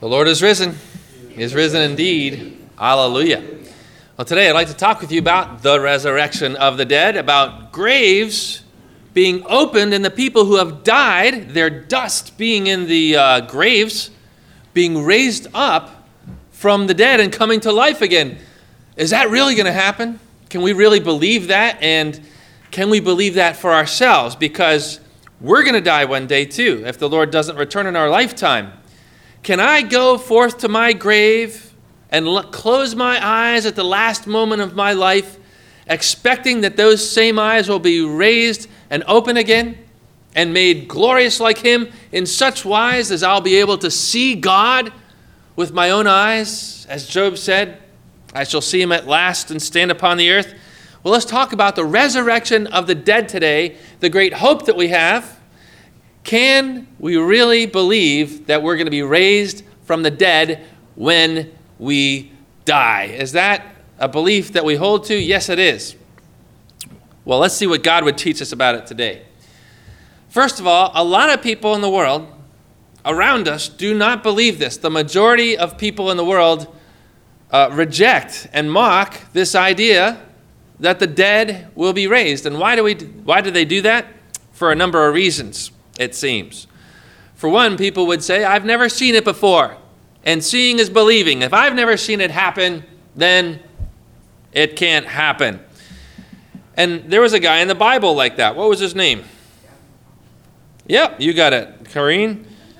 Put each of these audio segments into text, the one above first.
The Lord is risen. He is risen indeed. Hallelujah. Well, today I'd like to talk with you about the resurrection of the dead, about graves being opened and the people who have died, their dust being in the graves, being raised up from the dead and coming to life again. Is that really going to happen? Can we really believe that? And can we believe that for ourselves? Because we're going to die one day too, if the Lord doesn't return in our lifetime. Can I go forth to my grave and close my eyes at the last moment of my life, expecting that those same eyes will be raised and open again and made glorious like him in such wise as I'll be able to see God with my own eyes? As Job said, I shall see him at last and stand upon the earth. Well, let's talk about the resurrection of the dead today, the great hope that we have. Can we really believe that we're going to be raised from the dead when we die? Is that a belief that we hold to? Yes, it is. Well, let's see what God would teach us about it today. First of all, a lot of people in the world around us do not believe this. The majority of people in the world reject and mock this idea that the dead will be raised. And why do they do that? For a number of reasons, it seems. For one, people would say, I've never seen it before. And seeing is believing. If I've never seen it happen, then it can't happen. And there was a guy in the Bible like that. What was his name? Yep, you got it, Kareen.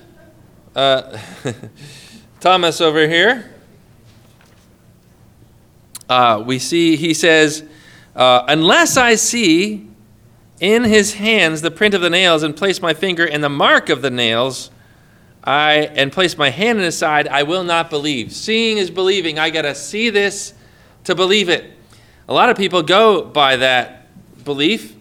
Thomas over here. We see, he says, unless I see in his hands the print of the nails and place my finger in the mark of the nails, and place my hand in his side, I will not believe. Seeing is believing. I got to see this to believe it. A lot of people go by that belief.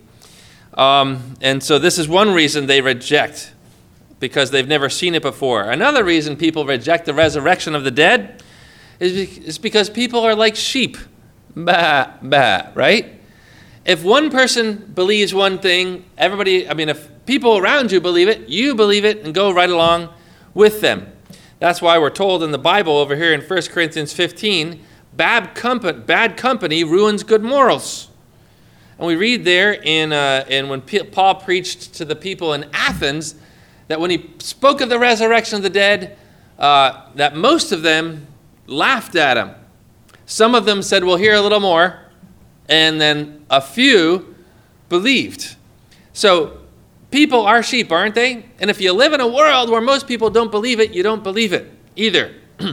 And so this is one reason they reject, because they've never seen it before. Another reason people reject the resurrection of the dead is because people are like sheep. Bah, bah, right? If one person believes one thing, if people around you believe it, you believe it and go right along with them. That's why we're told in the Bible over here in 1 Corinthians 15, bad company ruins good morals. And we read there in when Paul preached to the people in Athens that when he spoke of the resurrection of the dead, that most of them laughed at him. Some of them said, we'll hear a little more. And then a few believed. So people are sheep, aren't they? And if you live in a world where most people don't believe it, you don't believe it either.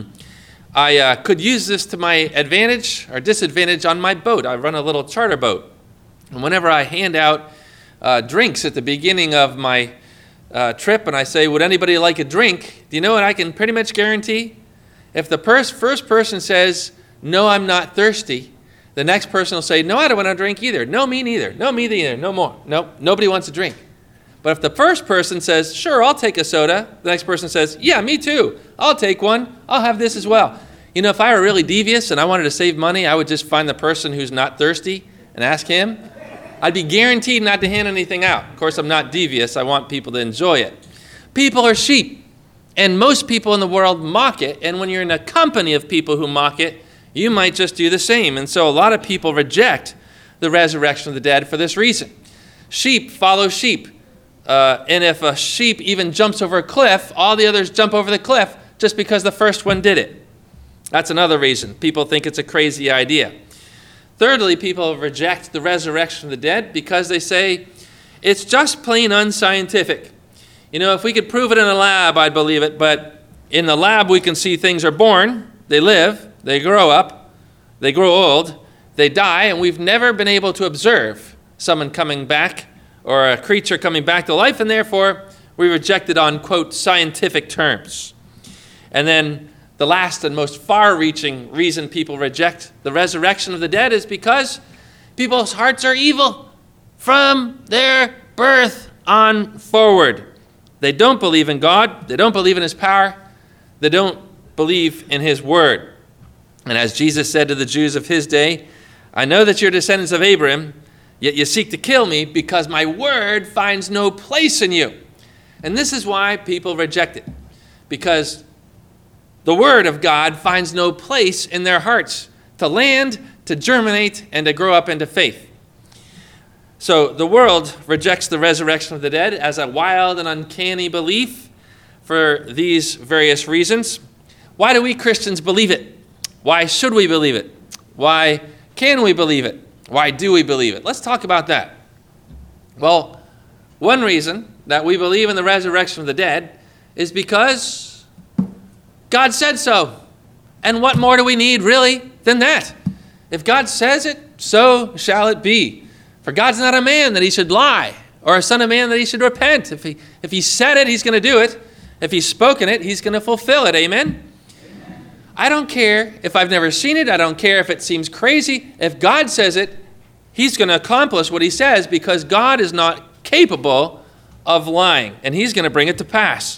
I could use this to my advantage or disadvantage on my boat. I run a little charter boat. And whenever I hand out drinks at the beginning of my trip and I say, would anybody like a drink? Do you know what I can pretty much guarantee? If the first person says, no, I'm not thirsty, the next person will say, no, I don't want to drink either. No, me neither. No, me neither. No more. No, nobody wants a drink. But if the first person says, sure, I'll take a soda, the next person says, yeah, me too. I'll take one. I'll have this as well. You know, if I were really devious and I wanted to save money, I would just find the person who's not thirsty and ask him. I'd be guaranteed not to hand anything out. Of course, I'm not devious. I want people to enjoy it. People are sheep, and most people in the world mock it. And when you're in a company of people who mock it, you might just do the same. And so a lot of people reject the resurrection of the dead for this reason. Sheep follow sheep. And if a sheep even jumps over a cliff, all the others jump over the cliff just because the first one did it. That's another reason. People think it's a crazy idea. Thirdly, people reject the resurrection of the dead because they say it's just plain unscientific. You know, if we could prove it in a lab, I'd believe it. But in the lab, we can see things are born, they live, they grow up, they grow old, they die, and we've never been able to observe someone coming back or a creature coming back to life, and therefore we reject it on, quote, scientific terms. And then the last and most far-reaching reason people reject the resurrection of the dead is because people's hearts are evil from their birth on forward. They don't believe in God, they don't believe in his power, they don't believe in his word. And as Jesus said to the Jews of his day, I know that you're descendants of Abraham, yet you seek to kill me because my word finds no place in you. And this is why people reject it. Because the word of God finds no place in their hearts to land, to germinate, and to grow up into faith. So the world rejects the resurrection of the dead as a wild and uncanny belief for these various reasons. Why do we Christians believe it? Why should we believe it? Why can we believe it? Why do we believe it? Let's talk about that. Well, one reason that we believe in the resurrection of the dead is because God said so. And what more do we need, really, than that? If God says it, so shall it be. For God's not a man that he should lie, or a son of man that he should repent. If he said it, he's going to do it. If he's spoken it, he's going to fulfill it. Amen? I don't care if I've never seen it. I don't care if it seems crazy. If God says it, he's going to accomplish what he says, because God is not capable of lying, and he's going to bring it to pass.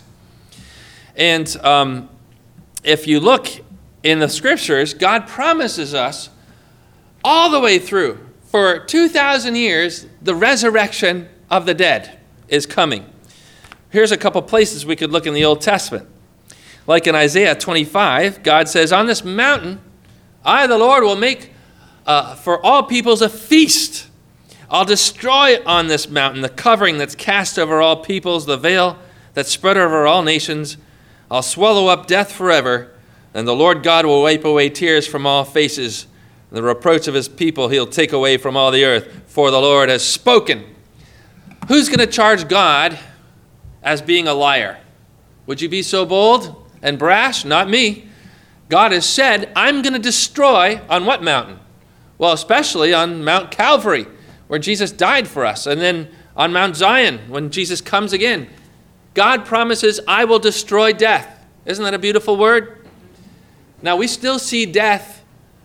And if you look in the scriptures, God promises us all the way through, for 2,000 years, the resurrection of the dead is coming. Here's a couple places we could look in the Old Testament. Like in Isaiah 25, God says, on this mountain, I, the Lord, will make for all peoples a feast. I'll destroy on this mountain the covering that's cast over all peoples, the veil that's spread over all nations. I'll swallow up death forever, and the Lord God will wipe away tears from all faces. The reproach of his people he'll take away from all the earth, for the Lord has spoken. Who's going to charge God as being a liar? Would you be so bold and brash? Not me. God has said, I'm going to destroy on what mountain? Well, especially on Mount Calvary, where Jesus died for us, and then on Mount Zion, when Jesus comes again. God promises, I will destroy death. Isn't that a beautiful word? Now, we still see death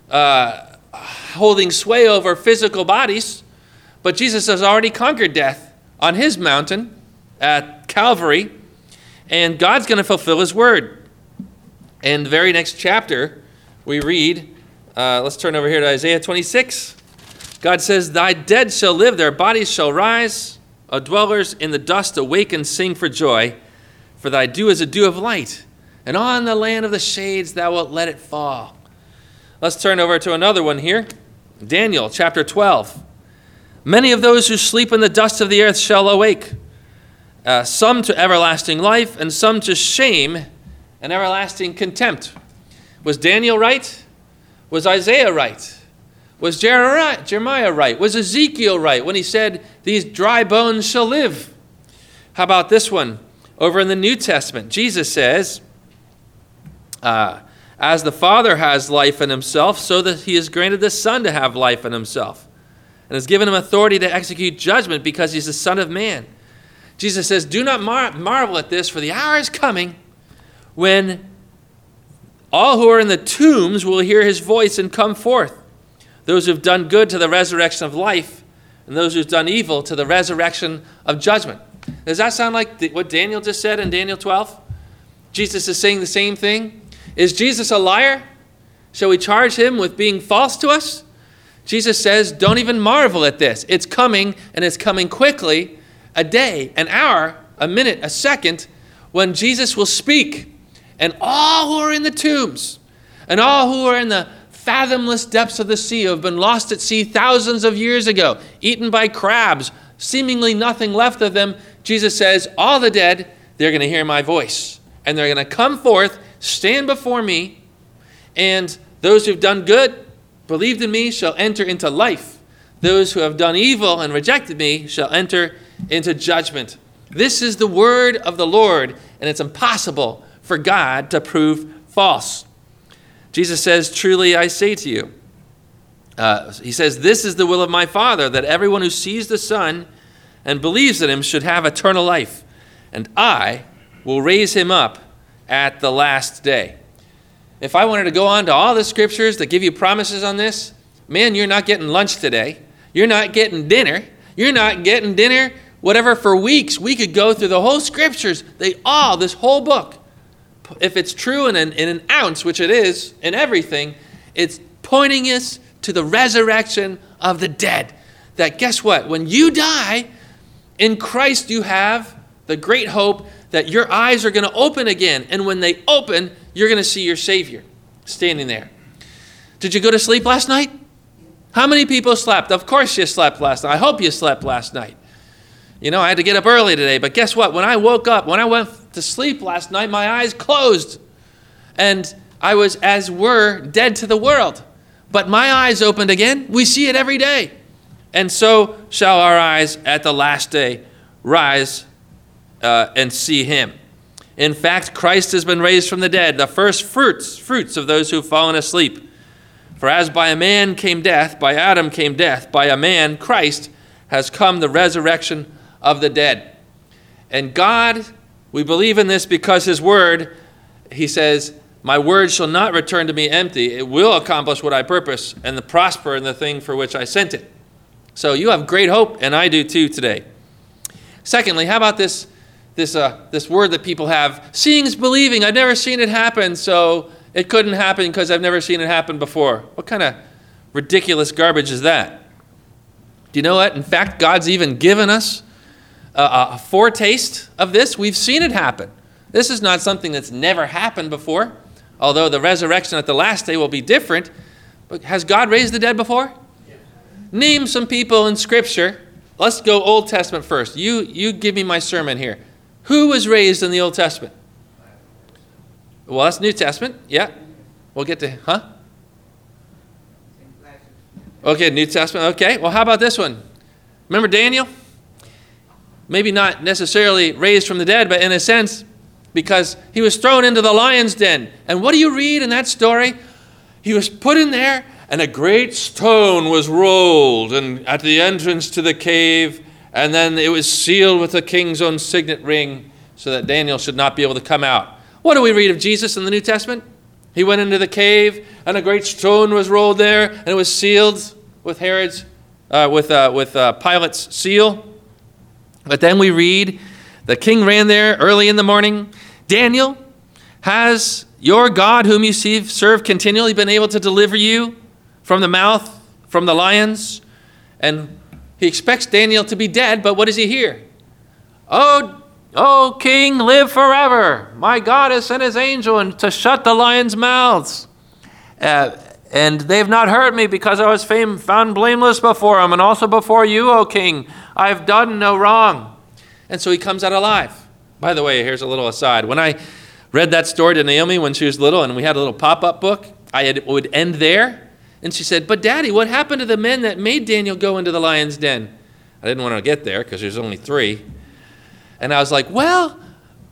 holding sway over physical bodies, but Jesus has already conquered death on his mountain at Calvary, and God's going to fulfill his word. In the very next chapter, we read, let's turn over here to Isaiah 26. God says, thy dead shall live, their bodies shall rise. O dwellers in the dust, awake and sing for joy, for thy dew is a dew of light, and on the land of the shades thou wilt let it fall. Let's turn over to another one here. Daniel chapter 12. Many of those who sleep in the dust of the earth shall awake, some to everlasting life, and some to shame and everlasting contempt. Was Daniel right? Was Isaiah right? Was Jeremiah right? Was Ezekiel right when he said, these dry bones shall live? How about this one? Over in the New Testament, Jesus says, as the Father has life in himself, so that he has granted the Son to have life in himself, and has given him authority to execute judgment because he's the Son of Man. Jesus says, do not marvel at this, for the hour is coming when all who are in the tombs will hear his voice and come forth. Those who've done good to the resurrection of life, and those who've done evil to the resurrection of judgment. Does that sound like what Daniel just said in Daniel 12? Jesus is saying the same thing. Is Jesus a liar? Shall we charge him with being false to us? Jesus says, don't even marvel at this. It's coming, and it's coming quickly, a day, an hour, a minute, a second, when Jesus will speak, and all who are in the tombs, and all who are in the fathomless depths of the sea, who have been lost at sea thousands of years ago, eaten by crabs, seemingly nothing left of them, Jesus says, all the dead, they're going to hear my voice, and they're going to come forth, stand before me, and those who've done good, believed in me, shall enter into life. Those who have done evil and rejected me shall enter into judgment. This is the word of the Lord, and it's impossible for God to prove false. Jesus says, truly I say to you, he says, this is the will of my Father, that everyone who sees the Son and believes in him should have eternal life, and I will raise him up at the last day. If I wanted to go on to all the scriptures that give you promises on this, man, you're not getting lunch today. You're not getting dinner. You're not getting dinner, whatever, for weeks. We could go through the whole scriptures, this whole book. If it's true in an ounce, which it is in everything, it's pointing us to the resurrection of the dead. That guess what? When you die, in Christ you have the great hope that your eyes are going to open again. And when they open, you're going to see your Savior standing there. Did you go to sleep last night? How many people slept? Of course you slept last night. I hope you slept last night. You know, I had to get up early today, but guess what? When I woke up, when I went to sleep last night, my eyes closed, and I was, as were, dead to the world. But my eyes opened again. We see it every day. And so shall our eyes at the last day rise and see him. In fact, Christ has been raised from the dead, the first fruits of those who have fallen asleep. For as by a man came death, by Adam came death, by a man, Christ, has come the resurrection of the dead. And God, we believe in this because his word, he says, my word shall not return to me empty. It will accomplish what I purpose and prosper in the thing for which I sent it. So you have great hope, and I do too today. Secondly, how about this word that people have? Seeing is believing. I've never seen it happen, so it couldn't happen because I've never seen it happen before. What kind of ridiculous garbage is that? Do you know what? In fact, God's even given us a foretaste of this. We've seen it happen. This is not something that's never happened before, although the resurrection at the last day will be different. But has God raised the dead before? Yeah. Name some people in Scripture. Let's go Old Testament first. You give me my sermon here. Who was raised in the Old Testament? Well, that's New Testament. Yeah. We'll get to, Okay, New Testament. Okay. Well, how about this one? Remember Daniel? Maybe not necessarily raised from the dead, but in a sense, because he was thrown into the lion's den. And what do you read in that story? He was put in there, and a great stone was rolled and at the entrance to the cave, and then it was sealed with the king's own signet ring so that Daniel should not be able to come out. What do we read of Jesus in the New Testament? He went into the cave, and a great stone was rolled there, and it was sealed with Pilate's seal. But then we read, the king ran there early in the morning. Daniel, has your God whom you serve continually been able to deliver you from the mouth, from the lions? And he expects Daniel to be dead, but what does he hear? Oh, king, live forever. My God has sent his angel to shut the lions' mouths. And they have not hurt me because I was found blameless before him and also before you, O king. I have done no wrong. And so he comes out alive. By the way, here's a little aside. When I read that story to Naomi when she was little and we had a little pop-up book, I would end there. And she said, but Daddy, what happened to the men that made Daniel go into the lion's den? I didn't want to get there because there's only 3. And I was like, well.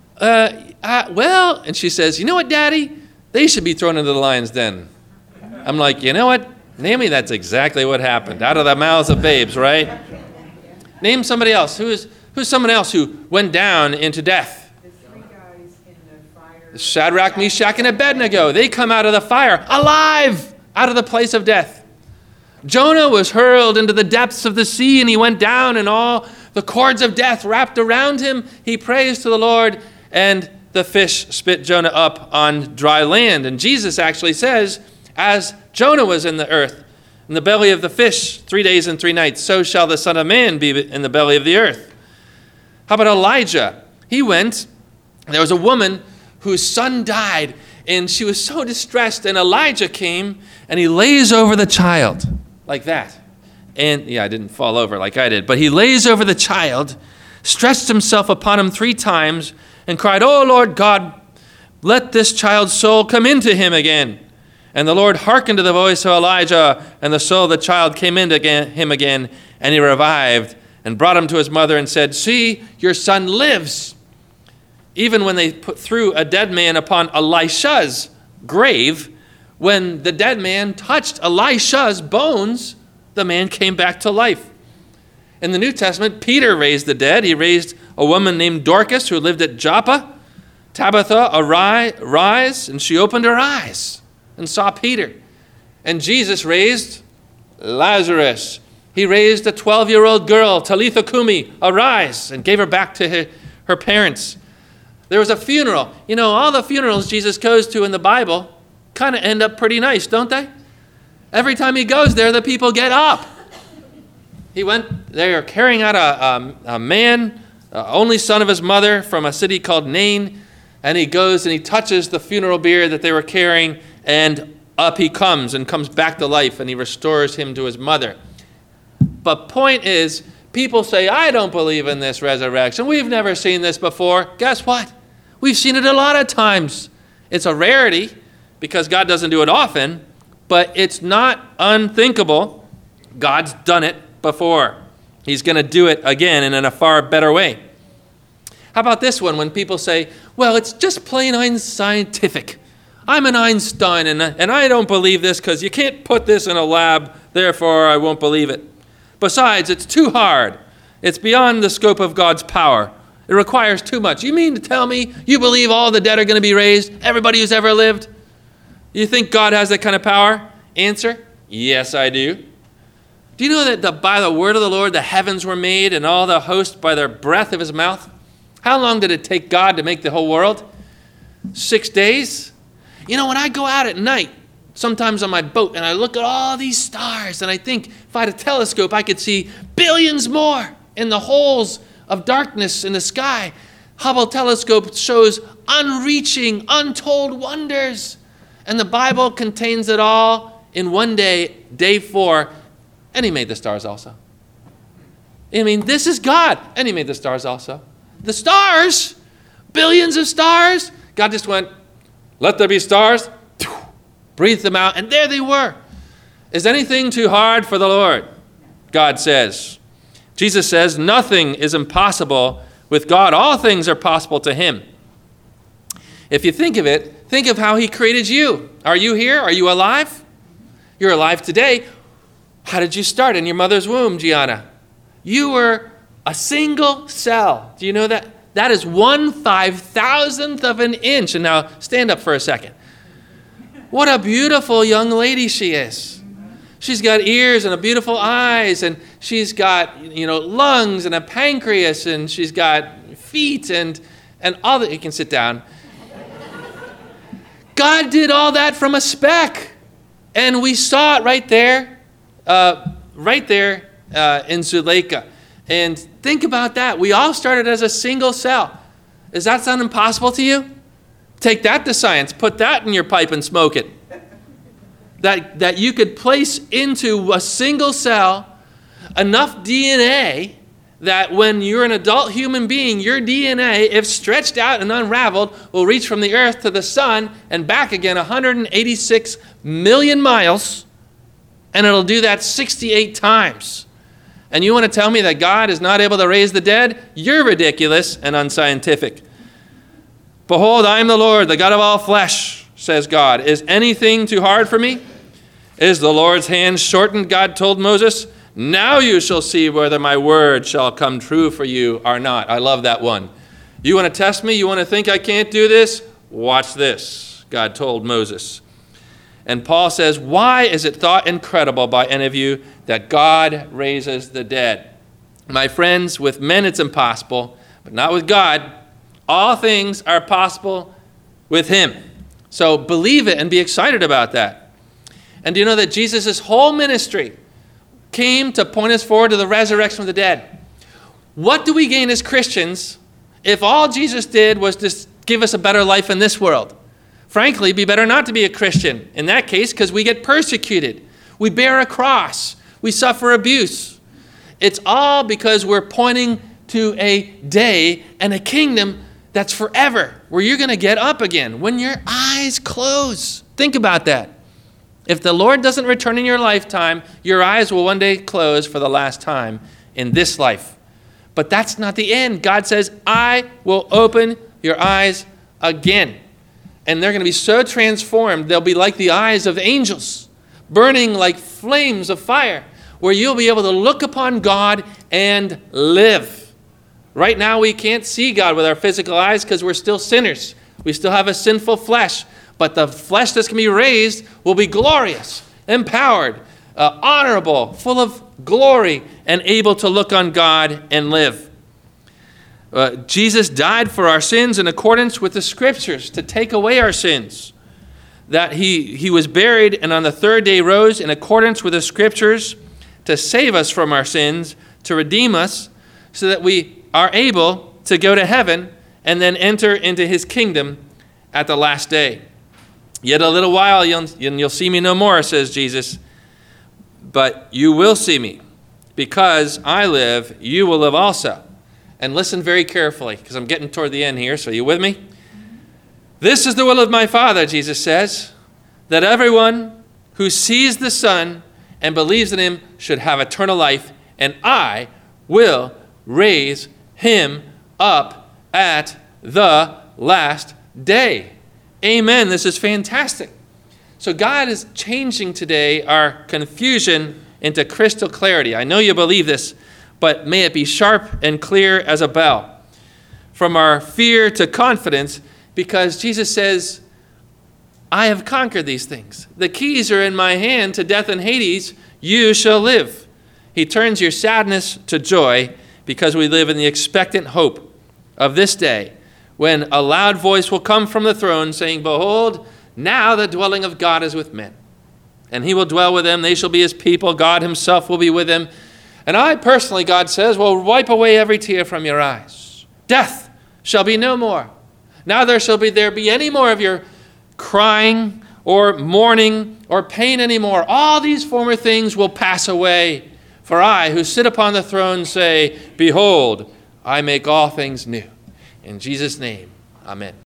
And she says, you know what, Daddy? They should be thrown into the lion's den. I'm like, you know what? Naomi, that's exactly what happened. Out of the mouths of babes, right? Name somebody else. Who's someone else who went down into death? The 3 guys in the fire. Shadrach, Meshach, and Abednego. They come out of the fire alive, out of the place of death. Jonah was hurled into the depths of the sea, and he went down, and all the cords of death wrapped around him. He prays to the Lord, and the fish spit Jonah up on dry land. And Jesus actually says, as Jonah was in the earth, in the belly of the fish 3 days and 3 nights, so shall the Son of Man be in the belly of the earth. How about Elijah? He went, there was a woman whose son died, and she was so distressed, and Elijah came, and he lays over the child, like that. And, I didn't fall over like I did, but he lays over the child, stretched himself upon him 3 times, and cried, "Oh, Lord God, let this child's soul come into him again." And the Lord hearkened to the voice of Elijah, and the soul of the child came into him again, and he revived and brought him to his mother and said, "See, your son lives." Even when they threw a dead man upon Elisha's grave, when the dead man touched Elisha's bones, the man came back to life. In the New Testament, Peter raised the dead. He raised a woman named Dorcas who lived at Joppa. Tabitha, arise, and she opened her eyes and saw Peter. And Jesus raised Lazarus. He raised a 12-year-old girl, Talitha Kumi, arise, and gave her back to her parents. There was a funeral. All the funerals Jesus goes to in the Bible kind of end up pretty nice, don't they? Every time he goes there, the people get up. They are carrying out a man, only son of his mother, from a city called Nain. And he goes and he touches the funeral bier that they were carrying, and up he comes and comes back to life, and he restores him to his mother. But point is, people say, I don't believe in this resurrection. We've never seen this before. Guess what? We've seen it a lot of times. It's a rarity because God doesn't do it often, but it's not unthinkable. God's done it before. He's going to do it again and in a far better way. How about this one when people say, well, it's just plain unscientific. I'm an Einstein and I don't believe this because you can't put this in a lab, therefore I won't believe it. Besides, it's too hard. It's beyond the scope of God's power. It requires too much. You mean to tell me you believe all the dead are going to be raised? Everybody who's ever lived? You think God has that kind of power? Answer, yes, I do. Do you know that by the word of the Lord the heavens were made and all the host by the breath of his mouth? How long did it take God to make the whole world? 6 days? You know, when I go out at night, sometimes on my boat, and I look at all these stars, and I think if I had a telescope, I could see billions more in the holes of darkness in the sky. Hubble telescope shows unreaching, untold wonders. And the Bible contains it all in one day, day 4, and he made the stars also. I mean, this is God, and he made the stars also. The stars, billions of stars, God just went, let there be stars, breathed them out, and there they were. Is anything too hard for the Lord? God says. Jesus says, nothing is impossible with God. All things are possible to him. If you think of it, think of how he created you. Are you here? Are you alive? You're alive today. How did you start in your mother's womb, Gianna? You were a single cell. Do you know that? That is 1/5000th of an inch. And now stand up for a second. What a beautiful young lady she is. She's got ears and a beautiful eyes, and she's got, lungs and a pancreas, and she's got feet and all that. You can sit down. God did all that from a speck, and we saw it right there in Zuleika. And think about that. We all started as a single cell. Does that sound impossible to you? Take that to science. Put that in your pipe and smoke it. That you could place into a single cell enough DNA that when you're an adult human being, your DNA, if stretched out and unraveled, will reach from the earth to the sun and back again 186 million miles, and it'll do that 68 times. And you want to tell me that God is not able to raise the dead? You're ridiculous and unscientific. Behold, I am the Lord, the God of all flesh, says God. Is anything too hard for me? Is the Lord's hand shortened? God told Moses. Now you shall see whether my word shall come true for you or not. I love that one. You want to test me? You want to think I can't do this? Watch this, God told Moses. And Paul says, why is it thought incredible by any of you that God raises the dead? My friends, with men it's impossible, but not with God. All things are possible with him. So believe it and be excited about that. And do you know that Jesus' whole ministry came to point us forward to the resurrection of the dead? What do we gain as Christians if all Jesus did was just give us a better life in this world? Frankly, it'd be better not to be a Christian in that case because we get persecuted. We bear a cross. We suffer abuse. It's all because we're pointing to a day and a kingdom that's forever, where you're going to get up again when your eyes close. Think about that. If the Lord doesn't return in your lifetime, your eyes will one day close for the last time in this life. But that's not the end. God says, I will open your eyes again. And they're going to be so transformed, they'll be like the eyes of angels, burning like flames of fire, where you'll be able to look upon God and live. Right now, we can't see God with our physical eyes because we're still sinners. We still have a sinful flesh. But the flesh that's going to be raised will be glorious, empowered, honorable, full of glory, and able to look on God and live. Jesus died for our sins in accordance with the Scriptures to take away our sins. That he was buried and on the third day rose in accordance with the Scriptures to save us from our sins, to redeem us, so that we are able to go to heaven and then enter into his kingdom at the last day. Yet a little while, and you'll see me no more, says Jesus. But you will see me. Because I live, you will live also. And listen very carefully, because I'm getting toward the end here, so are you with me? This is the will of my Father, Jesus says, that everyone who sees the Son and believes in him should have eternal life, and I will raise him up at the last day. Amen. This is fantastic. So God is changing today our confusion into crystal clarity. I know you believe this, but may it be sharp and clear as a bell. From our fear to confidence, because Jesus says, I have conquered these things. The keys are in my hand to death and Hades. You shall live. He turns your sadness to joy because we live in the expectant hope of this day when a loud voice will come from the throne saying, behold, now the dwelling of God is with men. And he will dwell with them. They shall be his people. God himself will be with them. And I personally, God says, will wipe away every tear from your eyes. Death shall be no more. Now there be any more of your crying or mourning or pain anymore. All these former things will pass away. For I, who sit upon the throne, say, behold, I make all things new. In Jesus' name, amen.